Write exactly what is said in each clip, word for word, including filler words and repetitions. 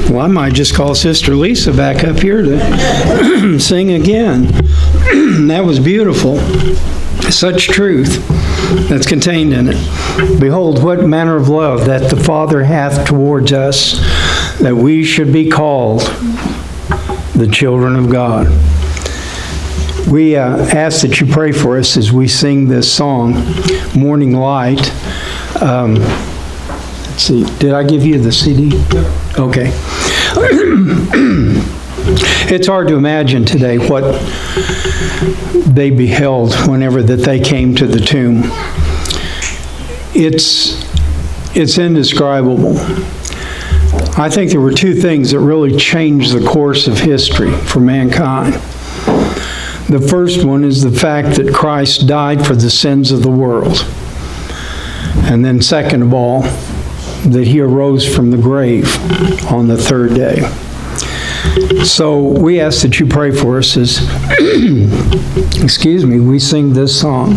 Well, I might just call Sister Lisa back up here to sing again. That was beautiful. Such truth that's contained in it. Behold, what manner of love that the Father hath towards us, that we should be called the children of God. We uh, ask that you pray for us as we sing this song, Morning Light. Um, let's see, did I give you the C D? Okay. It's hard to imagine today what they beheld whenever that they came to the tomb. It's, it's indescribable. I think there were two things that really changed the course of history for mankind. The first one is the fact that Christ died for the sins of the world. And then second of all, that he arose from the grave on the third day. So we ask that you pray for us as, excuse me, we sing this song.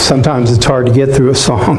sometimes it's hard to get through a song.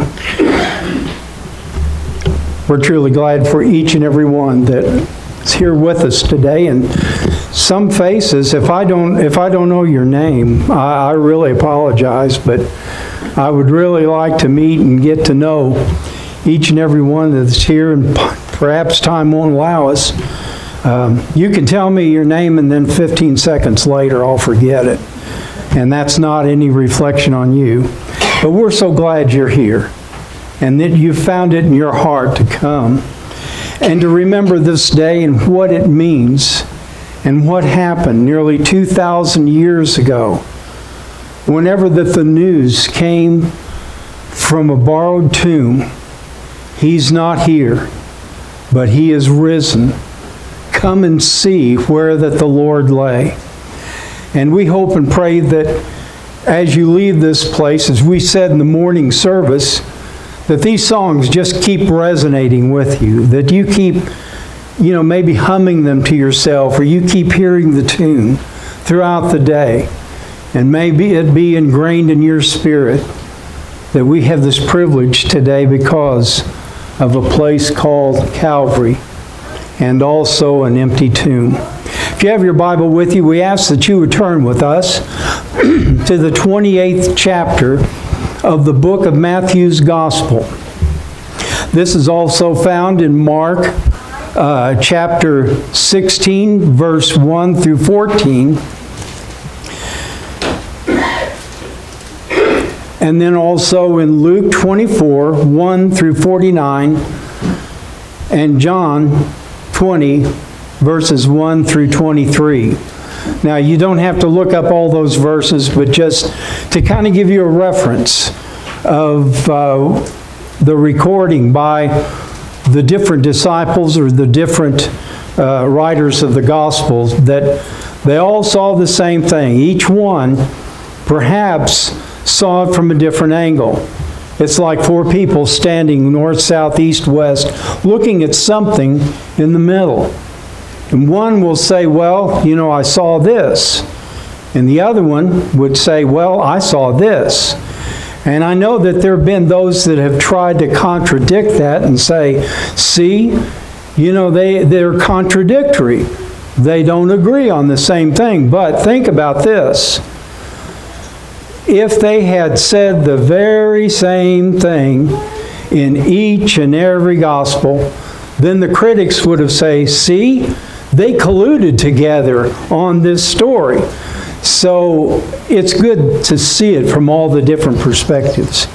We're truly glad for each and every one that's here with us today. And some faces, if I don't, if I don't know your name, I, I really apologize, but I would really like to meet and get to know each and every one that's here, and perhaps time won't allow us. Um, you can tell me your name and then fifteen seconds later I'll forget it. And that's not any reflection on you. But we're so glad you're here and that you found it in your heart to come and to remember this day and what it means and what happened nearly two thousand years ago. Whenever that the news came from a borrowed tomb, he's not here, but he is risen. Come and see where that the Lord lay. And we hope and pray that as you leave this place, as we said in the morning service, that these songs just keep resonating with you, that you keep, you know, maybe humming them to yourself, or you keep hearing the tune throughout the day. And maybe it be ingrained in your spirit that we have this privilege today because of a place called Calvary and also an empty tomb. If you have your Bible with you, we ask that you would turn with us to the twenty-eighth chapter of the book of Matthew's Gospel. This is also found in Mark uh, chapter sixteen, verse one through fourteen. And then also in Luke twenty-four, one through forty-nine, and John twenty, verses one through twenty-three. Now, you don't have to look up all those verses, but just to kind of give you a reference of uh, the recording by the different disciples or the different uh, writers of the Gospels, that they all saw the same thing. Each one perhaps saw it from a different angle. It's like four people standing north, south, east, west, looking at something in the middle. And one will say, well, you know, I saw this. And the other one would say, well, I saw this. And I know that there have been those that have tried to contradict that and say, see, you know, they, they're contradictory. They don't agree on the same thing. But think about this. If they had said the very same thing in each and every gospel, then the critics would have said, see, they colluded together on this story. So it's good to see it from all the different perspectives.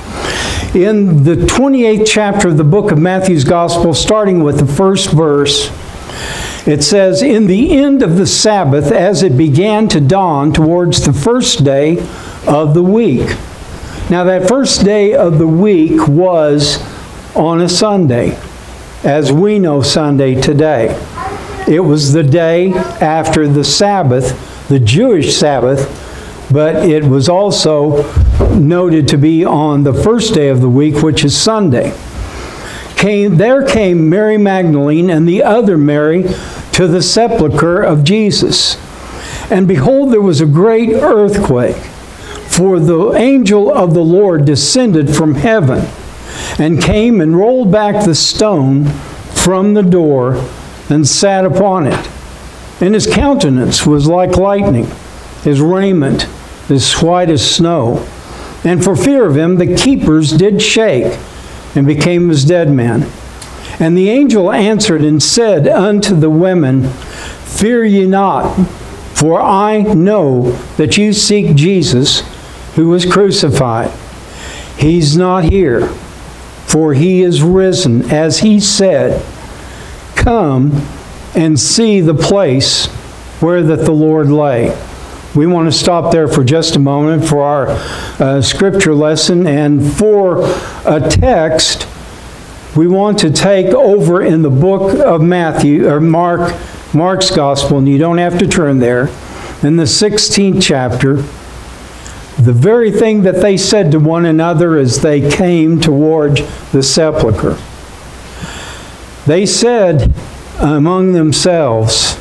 In the twenty-eighth chapter of the book of Matthew's Gospel, starting with the first verse, it says, in the end of the Sabbath, as it began to dawn towards the first day of the week. Now that first day of the week was on a Sunday, as we know Sunday today. It was the day after the Sabbath, the Jewish Sabbath, but it was also noted to be on the first day of the week, which is Sunday. Came, there came Mary Magdalene and the other Mary to the sepulchre of Jesus. And behold, there was a great earthquake, for the angel of the Lord descended from heaven and came and rolled back the stone from the door and sat upon it. And his countenance was like lightning, his raiment as white as snow. And for fear of him, the keepers did shake and became as dead men. And the angel answered and said unto the women, fear ye not, for I know that you seek Jesus, who was crucified. He's not here, for he is risen, as he said. Come and see the place where that the Lord lay. We want to stop there for just a moment for our uh, scripture lesson. And for a text, we want to take over in the book of Matthew, or Mark, Mark's Gospel, and you don't have to turn there, in the sixteenth chapter, the very thing that they said to one another as they came toward the sepulchre. They said among themselves,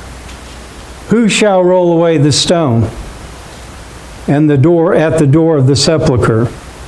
who shall roll away the stone and the door at the door of the sepulchre?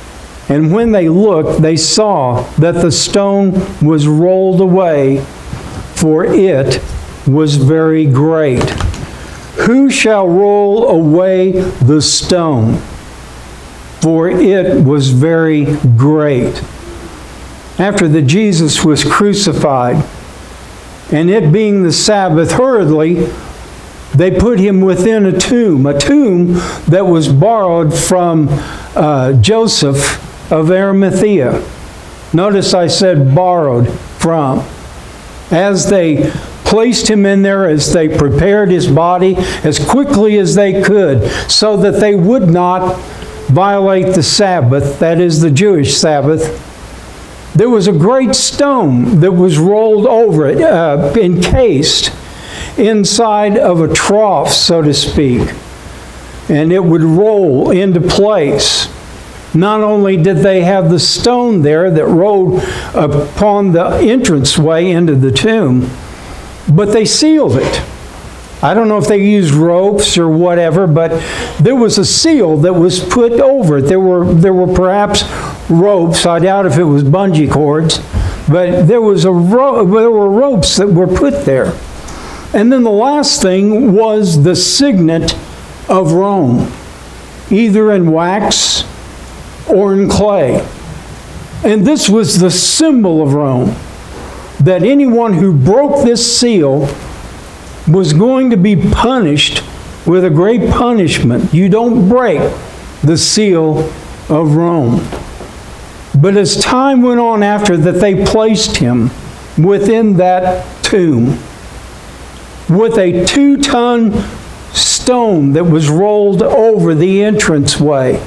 And when they looked, they saw that the stone was rolled away, for it was very great. Who shall roll away the stone? For it was very great. After that Jesus was crucified, and it being the Sabbath, hurriedly, they put him within a tomb, a tomb that was borrowed from uh, Joseph of Arimathea. Notice I said borrowed from. As they placed him in there, as they prepared his body as quickly as they could, so that they would not violate the Sabbath, that is the Jewish Sabbath, there was a great stone that was rolled over it, uh, encased inside of a trough, so to speak, and it would roll into place. Not only did they have the stone there that rolled upon the entranceway into the tomb, but they sealed it. I don't know if they used ropes or whatever, but there was a seal that was put over it. There were, there were perhaps ropes. I doubt if it was bungee cords, but there was a ro- there were ropes that were put there. And then the last thing was the signet of Rome, either in wax or in clay. And this was the symbol of Rome, that anyone who broke this seal was going to be punished with a great punishment. You don't break the seal of Rome. But as time went on after that, they placed him within that tomb with a two-ton stone that was rolled over the entranceway.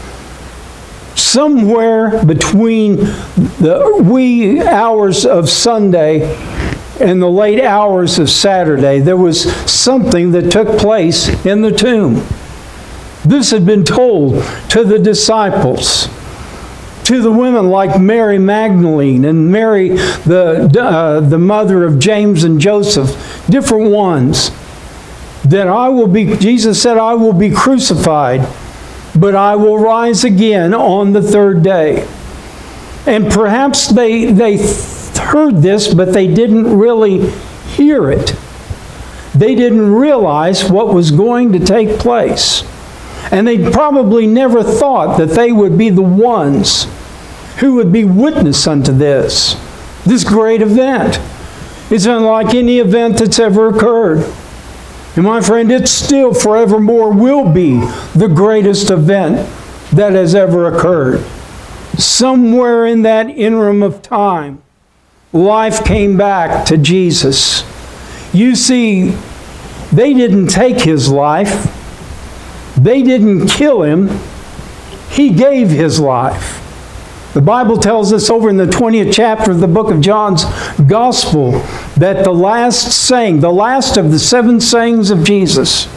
Somewhere between the wee hours of Sunday and the late hours of Saturday, there was something that took place in the tomb. This had been told to the disciples, to the women like Mary Magdalene and Mary, the, uh, the mother of James and Joseph, different ones, that I will be, Jesus said, I will be crucified, but I will rise again on the third day. And perhaps they, they heard this, but they didn't really hear it. They didn't realize what was going to take place. And they probably never thought that they would be the ones who would be witness unto this, this great event. It's unlike any event that's ever occurred. And my friend, it still forevermore will be the greatest event that has ever occurred. Somewhere in that interim of time, life came back to Jesus. You see, they didn't take his life. They didn't kill him. He gave his life. The Bible tells us over in the twentieth chapter of the book of John's Gospel that the last saying, the last of the seven sayings of Jesus,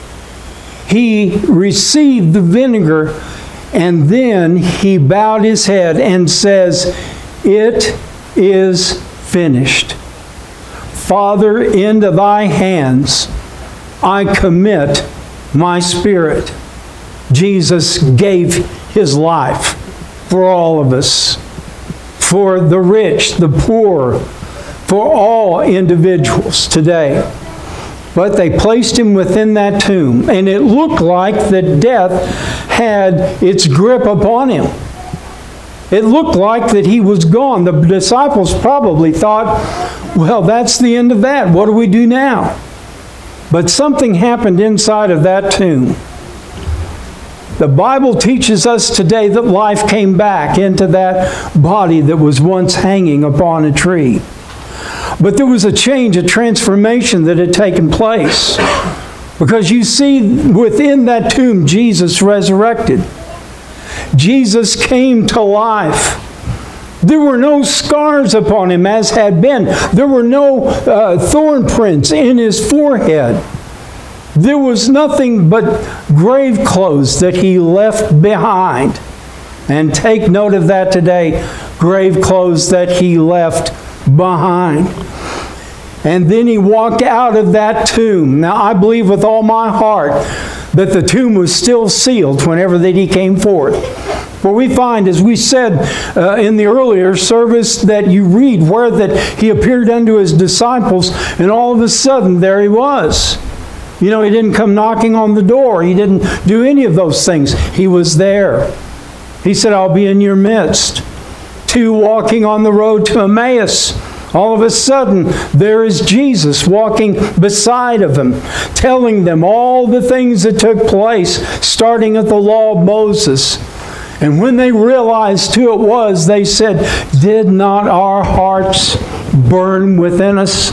he received the vinegar and then he bowed his head and says, "It is finished. Father, into thy hands I commit my spirit." Jesus gave his life for all of us, for the rich, the poor, for all individuals today. But they placed him within that tomb, and it looked like that death had its grip upon him. It looked like that he was gone. The disciples probably thought, well, that's the end of that. What do we do now? But something happened inside of that tomb. The Bible teaches us today that life came back into that body that was once hanging upon a tree. But there was a change, a transformation that had taken place. Because you see, within that tomb, Jesus resurrected. Jesus came to life. There were no scars upon him as had been. There were no uh, thorn prints in his forehead. There was nothing but grave clothes that he left behind. And take note of that today, grave clothes that he left behind. And then he walked out of that tomb. Now, I believe with all my heart that the tomb was still sealed whenever that he came forth. For we find, as we said uh, in the earlier service, that you read where that he appeared unto his disciples, and all of a sudden there he was. You know, he didn't come knocking on the door. He didn't do any of those things. He was there. He said, I'll be in your midst. Two walking on the road to Emmaus. All of a sudden, there is Jesus walking beside of them, telling them all the things that took place, starting at the law of Moses. And when they realized who it was, they said, did not our hearts burn within us?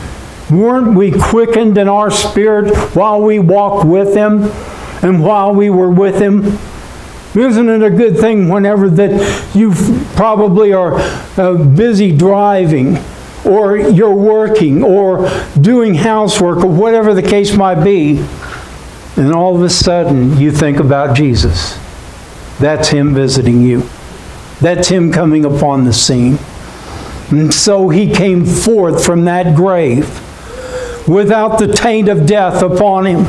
Weren't we quickened in our spirit while we walked with Him and while we were with Him? Isn't it a good thing whenever that you probably are uh, busy driving, or you're working, or doing housework, or whatever the case might be, and all of a sudden you think about Jesus? That's Him visiting you. That's Him coming upon the scene. And so He came forth from that grave without the taint of death upon Him,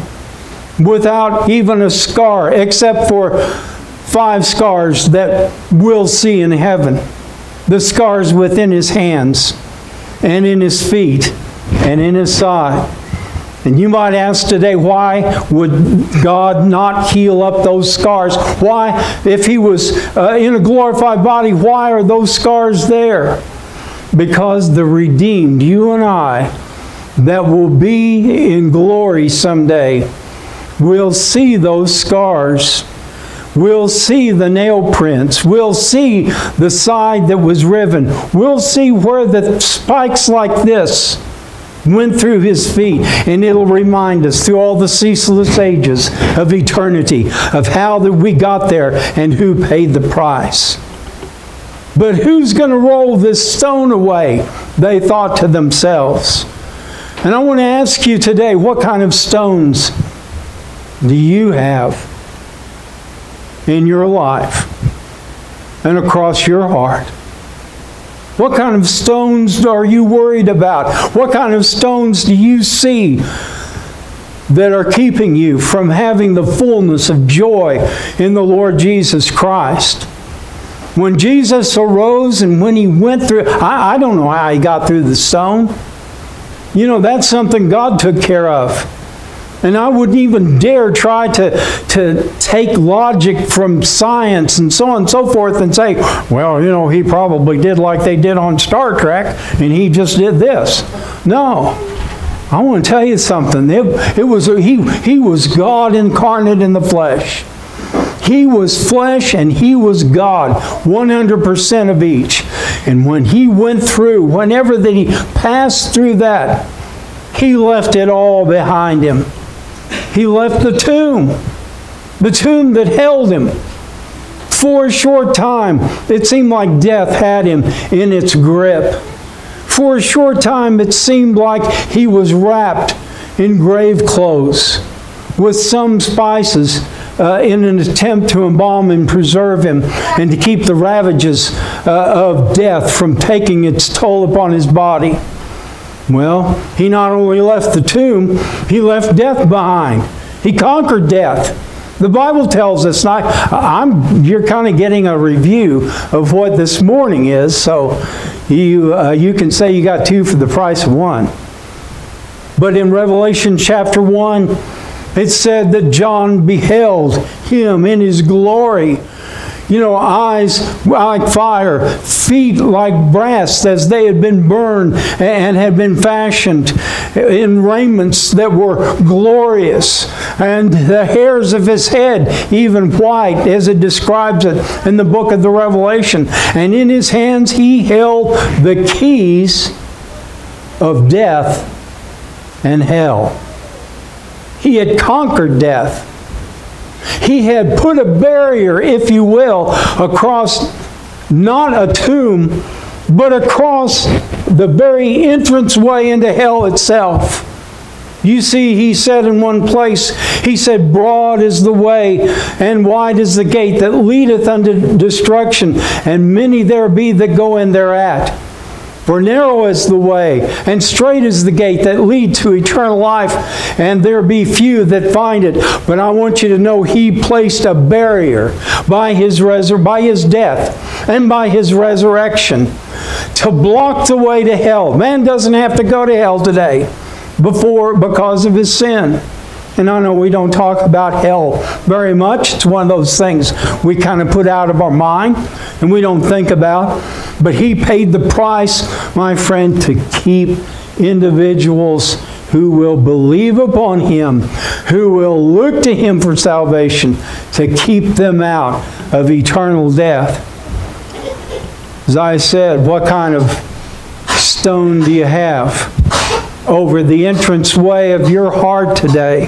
without even a scar, except for five scars that we'll see in heaven. The scars within His hands, and in His feet, and in His side. And you might ask today, why would God not heal up those scars? Why, if He was uh, in a glorified body, why are those scars there? Because the redeemed, you and I, that will be in glory someday, will see those scars. We'll see the nail prints. We'll see the side that was riven. We'll see where the spikes like this went through His feet. And it'll remind us through all the ceaseless ages of eternity of how that we got there and who paid the price. But who's going to roll this stone away? They thought to themselves. And I want to ask you today, what kind of stones do you have in your life and across your heart? What kind of stones are you worried about? What kind of stones do you see that are keeping you from having the fullness of joy in the Lord Jesus Christ? When Jesus arose and when He went through, I, I don't know how He got through the stone. You know, that's something God took care of. And I wouldn't even dare try to, to take logic from science and so on and so forth and say, well, you know, He probably did like they did on Star Trek, and He just did this. No. I want to tell you something. It, it was he, he was God incarnate in the flesh. He was flesh and He was God, one hundred percent of each. And when He went through, whenever that He passed through that, He left it all behind Him. He left the tomb, the tomb that held Him. For a short time, it seemed like death had Him in its grip. For a short time, it seemed like He was wrapped in grave clothes with some spices uh, in an attempt to embalm and preserve Him and to keep the ravages uh, of death from taking its toll upon His body. Well, He not only left the tomb, He left death behind. He conquered death. The Bible tells us, not, I'm, you're kind of getting a review of what this morning is, so you, uh, you can say you got two for the price of one. But in Revelation chapter one, it said that John beheld Him in His glory. You know, eyes like fire, feet like brass, as they had been burned and had been fashioned in raiments that were glorious, and the hairs of His head even white, as it describes it in the book of the Revelation. And in His hands He held the keys of death and hell. He had conquered death. He had put a barrier, if you will, across not a tomb, but across the very entranceway into hell itself. You see, He said in one place, He said, broad is the way and wide is the gate that leadeth unto destruction, and many there be that go in thereat. For narrow is the way, and straight is the gate that leads to eternal life, and there be few that find it. But I want you to know He placed a barrier by His, resur- by his death and by His resurrection to block the way to hell. Man doesn't have to go to hell today before because of his sin. And I know we don't talk about hell very much. It's one of those things we kind of put out of our mind and we don't think about. But He paid the price, my friend, to keep individuals who will believe upon Him, who will look to Him for salvation, to keep them out of eternal death. As I said, what kind of stone do you have over the entranceway of your heart today?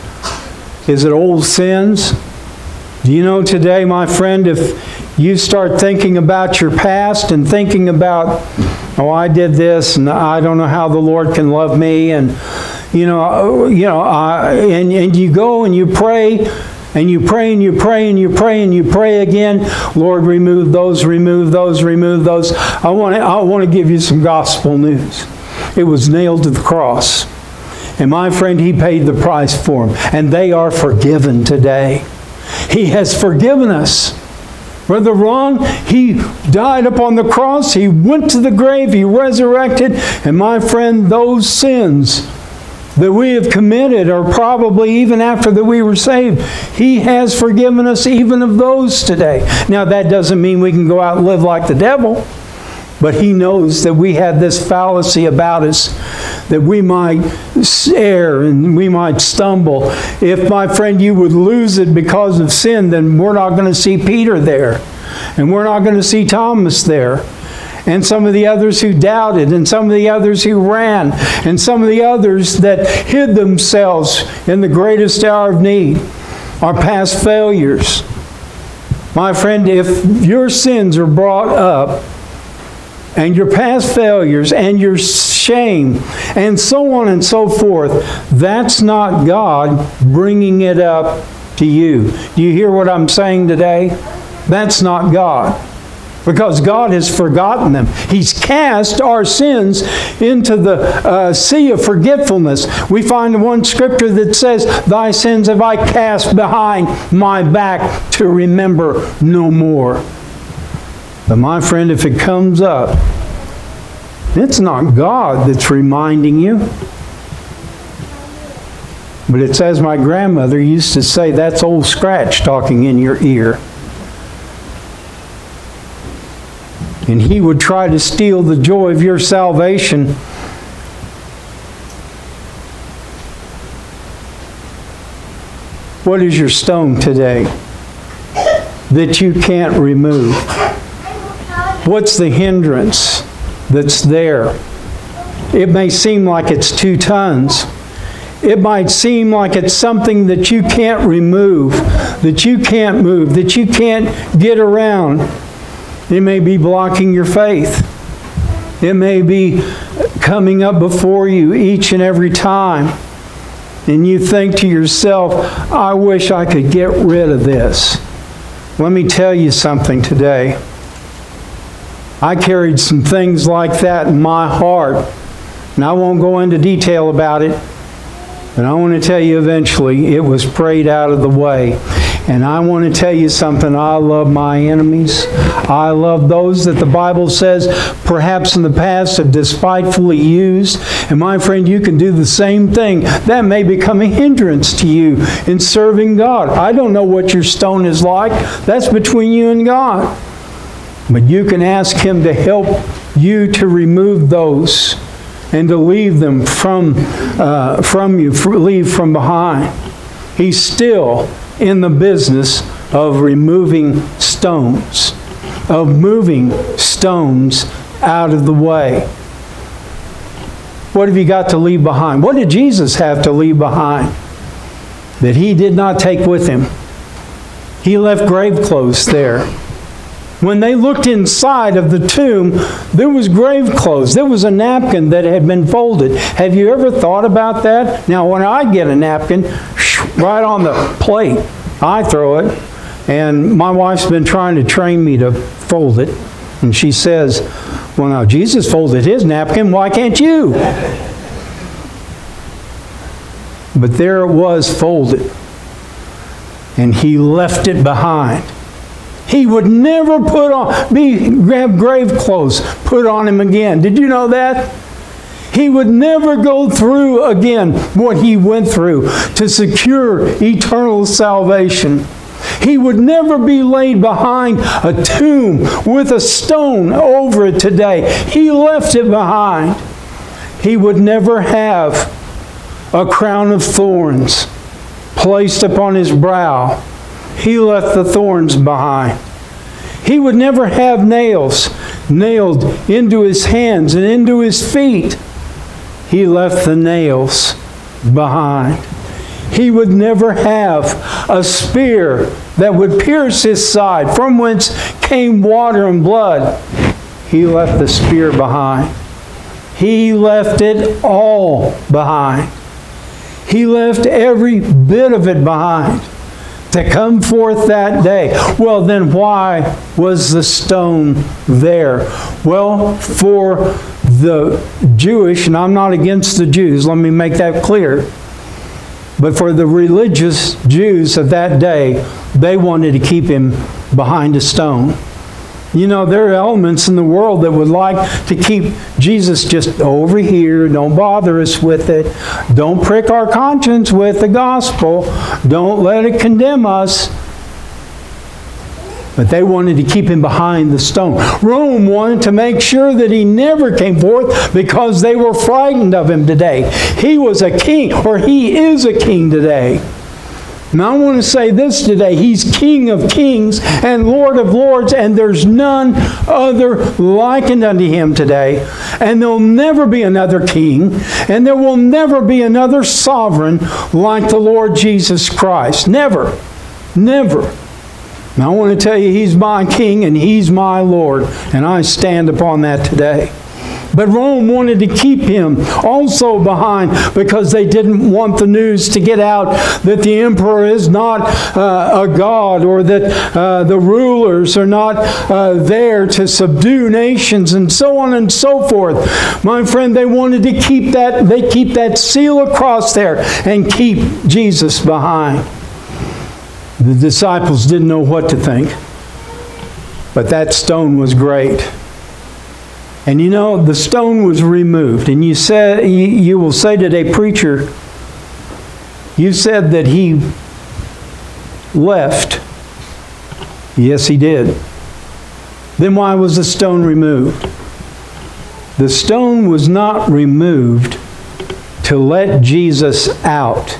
Is it old sins? Do you know today, my friend, if you start thinking about your past and thinking about, oh, I did this and I don't know how the Lord can love me, and you know, you know, I, and, and you go and you pray, and you pray and you pray and you pray and you pray again, Lord, remove those, remove those, remove those. I want to, I want to give you some gospel news. It was nailed to the cross. And my friend, He paid the price for them. And they are forgiven today. He has forgiven us. Brother Ron, He died upon the cross. He went to the grave. He resurrected. And my friend, those sins that we have committed, or probably even after that we were saved, He has forgiven us even of those today. Now, that doesn't mean we can go out and live like the devil. But He knows that we have this fallacy about us, that we might err and we might stumble. If, my friend, you would lose it because of sin, then we're not going to see Peter there. And we're not going to see Thomas there. And some of the others who doubted, and some of the others who ran, and some of the others that hid themselves in the greatest hour of need, our past failures. My friend, if your sins are brought up, and your past failures, and your shame, and so on and so forth, that's not God bringing it up to you. Do you hear what I'm saying today? That's not God. Because God has forgotten them. He's cast our sins into the uh, sea of forgetfulness. We find one scripture that says, Thy sins have I cast behind my back to remember no more. But my friend, if it comes up, it's not God that's reminding you. But it's as my grandmother used to say, that's Old Scratch talking in your ear. And he would try to steal the joy of your salvation. What is your stone today that you can't remove? What's the hindrance that's there? It may seem like it's two tons. It might seem like it's something that you can't remove, that you can't move, that you can't get around. It may be blocking your faith. It may be coming up before you each and every time. And you think to yourself, I wish I could get rid of this. Let me tell you something today. I carried some things like that in my heart. And I won't go into detail about it. But I want to tell you eventually it was prayed out of the way. And I want to tell you something. I love my enemies. I love those that the Bible says perhaps in the past have despitefully used. And my friend, you can do the same thing. That may become a hindrance to you in serving God. I don't know what your stone is like. That's between you and God. But you can ask Him to help you to remove those and to leave them from, uh, from you, leave from behind. He's still in the business of removing stones, of moving stones out of the way. What have you got to leave behind? What did Jesus have to leave behind that He did not take with Him? He left grave clothes there. When they looked inside of the tomb, there was grave clothes. There was a napkin that had been folded. Have you ever thought about that? Now, when I get a napkin, right on the plate, I throw it. And my wife's been trying to train me to fold it. And she says, well, now, Jesus folded his napkin. Why can't you? But there it was folded. And he left it behind. He would never put on, be, have grave clothes put on him again. Did you know that? He would never go through again what he went through to secure eternal salvation. He would never be laid behind a tomb with a stone over it today. He left it behind. He would never have a crown of thorns placed upon his brow. He left the thorns behind. He would never have nails nailed into his hands and into his feet. He left the nails behind. He would never have a spear that would pierce his side, from whence came water and blood. He left the spear behind. He left it all behind. He left every bit of it behind to come forth that day. Well, then why was the stone there? Well, for the Jewish, and I'm not against the Jews, let me make that clear, but for the religious Jews of that day, they wanted to keep him behind a stone. You know, there are elements in the world that would like to keep Jesus just over here. Don't bother us with it. Don't prick our conscience with the gospel. Don't let it condemn us. But they wanted to keep him behind the stone. Rome wanted to make sure that he never came forth because they were frightened of him today. He was a king, or he is a king today. Now I want to say this today. He's King of kings and Lord of lords, and there's none other likened unto him today. And there'll never be another king, and there will never be another sovereign like the Lord Jesus Christ. Never. Never. Now I want to tell you, he's my king and he's my Lord, and I stand upon that today. But Rome wanted to keep him also behind because they didn't want the news to get out that the emperor is not uh, a god, or that uh, the rulers are not uh, there to subdue nations, and so on and so forth. My friend, they wanted to keep that, they keep that seal across there and keep Jesus behind. The disciples didn't know what to think, but that stone was great. And you know, the stone was removed. And you said, you, you will say today, preacher, you said that he left. Yes, he did. Then why was the stone removed? The stone was not removed to let Jesus out.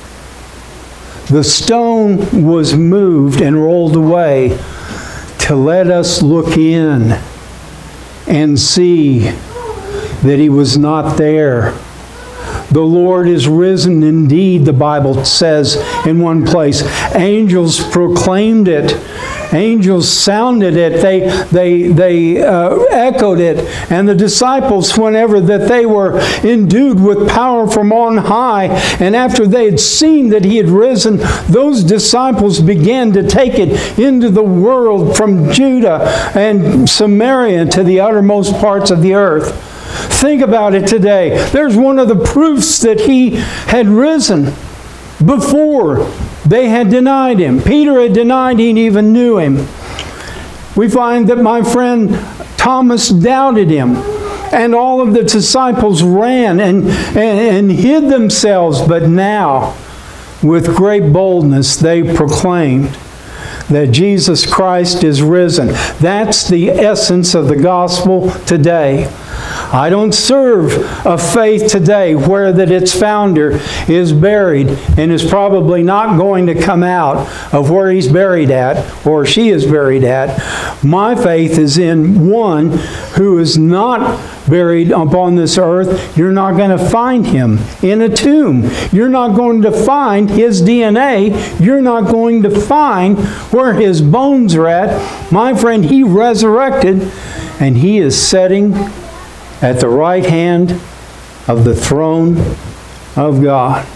The stone was moved and rolled away to let us look in and see that he was not there. The Lord is risen indeed, the Bible says in one place. Angels proclaimed it. Angels sounded it. They, they, they uh, echoed it. And the disciples, whenever that they were endued with power from on high, and after they had seen that he had risen, those disciples began to take it into the world from Judah and Samaria to the uttermost parts of the earth. Think about it today. There's one of the proofs that he had risen before they had denied him. Peter had denied he even knew him. We find that my friend Thomas doubted him. And all of the disciples ran and, and, and hid themselves. But now, with great boldness, they proclaimed that Jesus Christ is risen. That's the essence of the gospel today. I don't serve a faith today where that its founder is buried and is probably not going to come out of where he's buried at or she is buried at. My faith is in one who is not buried upon this earth. You're not going to find him in a tomb. You're not going to find his D N A. You're not going to find where his bones are at. My friend, he resurrected, and he is sitting at the right hand of the throne of God.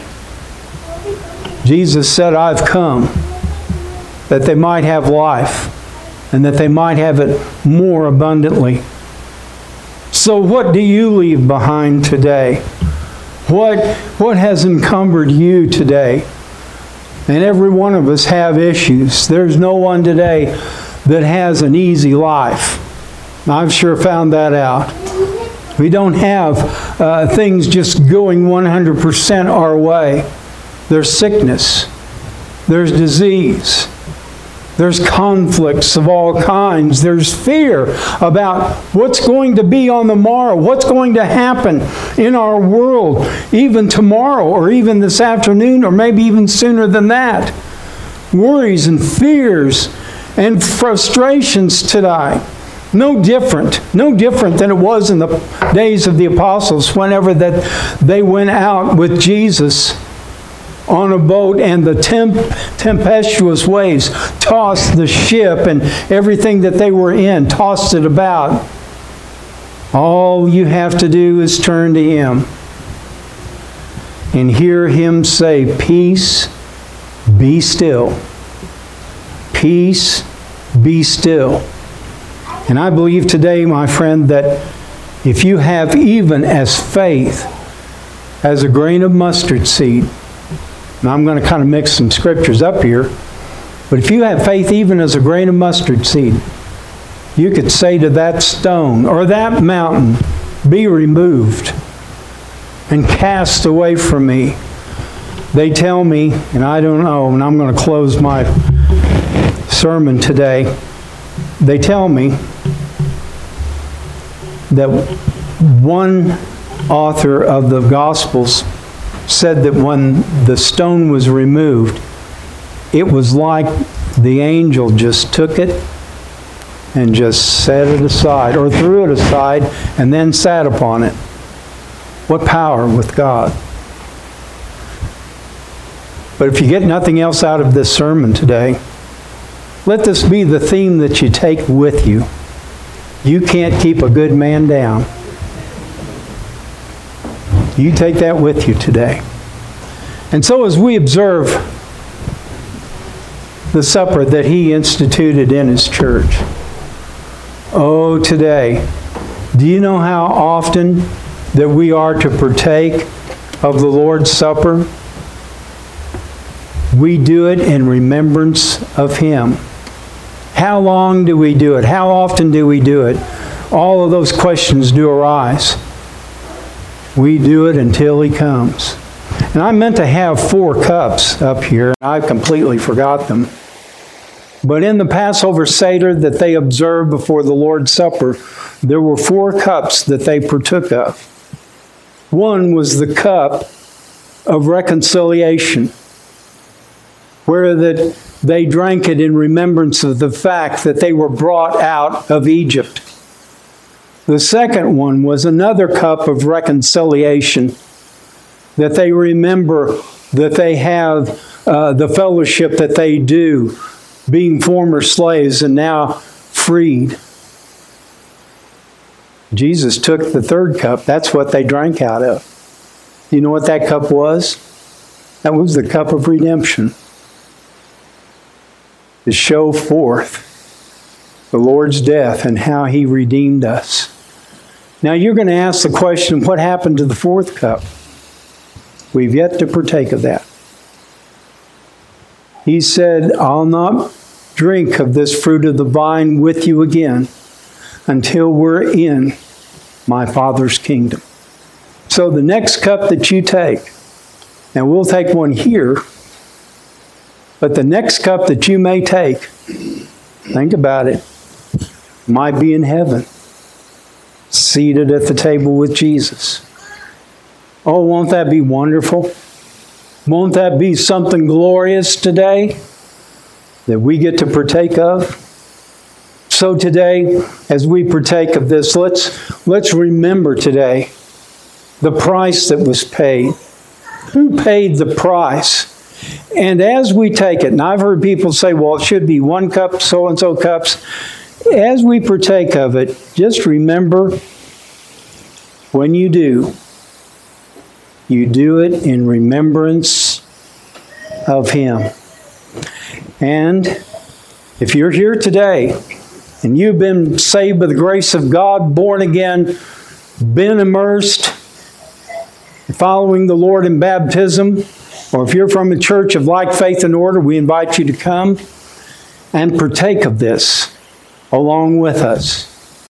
Jesus said, I've come that they might have life and that they might have it more abundantly. So what do you leave behind today? What, what has encumbered you today? And every one of us have issues. There's no one today that has an easy life. I've sure found that out. We don't have uh, things just going one hundred percent our way. There's sickness. There's disease. There's conflicts of all kinds. There's fear about what's going to be on the morrow, what's going to happen in our world, even tomorrow, or even this afternoon, or maybe even sooner than that. Worries and fears and frustrations today. No different, no different than it was in the days of the apostles whenever that they went out with Jesus on a boat and the temp tempestuous waves tossed the ship and everything that they were in, tossed it about. All you have to do is turn to Him and hear Him say, "Peace, be still. Peace, be still." And I believe today, my friend, that if you have even as faith as a grain of mustard seed, and I'm going to kind of mix some scriptures up here, but if you have faith even as a grain of mustard seed, you could say to that stone or that mountain, "Be removed and cast away from me." They tell me, and I don't know, and I'm going to close my sermon today, they tell me that one author of the Gospels said that when the stone was removed, it was like the angel just took it and just set it aside, or threw it aside and then sat upon it. What power with God. But if you get nothing else out of this sermon today, let this be the theme that you take with you. You can't keep a good man down. You take that with you today. And so as we observe the supper that He instituted in His church, oh, today, do you know how often that we are to partake of the Lord's Supper? We do it in remembrance of Him. How long do we do it? How often do we do it? All of those questions do arise. We do it until He comes. And I meant to have four cups up here. I completely forgot them. But in the Passover Seder that they observed before the Lord's Supper, there were four cups that they partook of. One was the cup of reconciliation, where that they drank it in remembrance of the fact that they were brought out of Egypt. The second one was another cup of reconciliation, that they remember that they have uh, the fellowship that they do, being former slaves and now freed. Jesus took the third cup. That's what they drank out of. You know what that cup was? That was the cup of redemption, to show forth the Lord's death and how He redeemed us. Now you're going to ask the question, what happened to the fourth cup? We've yet to partake of that. He said, "I'll not drink of this fruit of the vine with you again until we're in my Father's kingdom." So the next cup that you take, and we'll take one here, but the next cup that you may take, think about it, might be in heaven, seated at the table with Jesus. Oh, won't that be wonderful? Won't that be something glorious today that we get to partake of? So today, as we partake of this, let's, let's remember today the price that was paid. Who paid the price? And as we take it, and I've heard people say, well, it should be one cup, so-and-so cups. As we partake of it, just remember, when you do, you do it in remembrance of Him. And if you're here today and you've been saved by the grace of God, born again, been immersed, following the Lord in baptism, or if you're from a church of like faith and order, we invite you to come and partake of this along with us.